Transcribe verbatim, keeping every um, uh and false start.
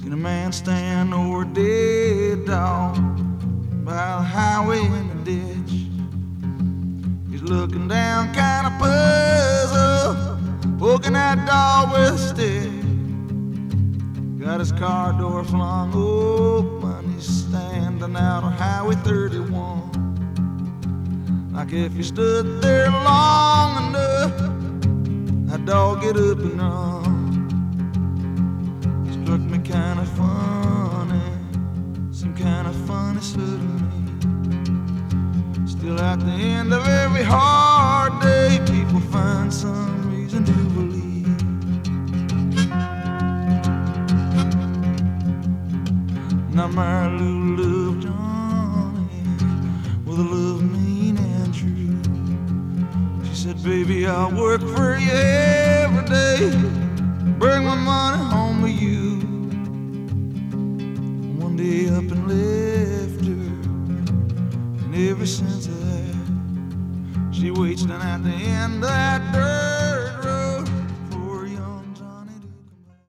Seen a man stand over a dead dog by the highway in the ditch. He's looking down, kind of puzzled, poking that dog with a stick. Got his car door flung open, he's standing out on Highway thirty-one. Like if you stood there long enough, that dog get up and run. Struck me kind of funny, some kind of funny suddenly. Still at the end of every hard day, people find some reason to believe. Now my little love Johnny, with a love mean and true. She said, baby, I'll work for you every day, bring my money home with you. One day up and left her, and ever since that, she waits down at the end of that dirt.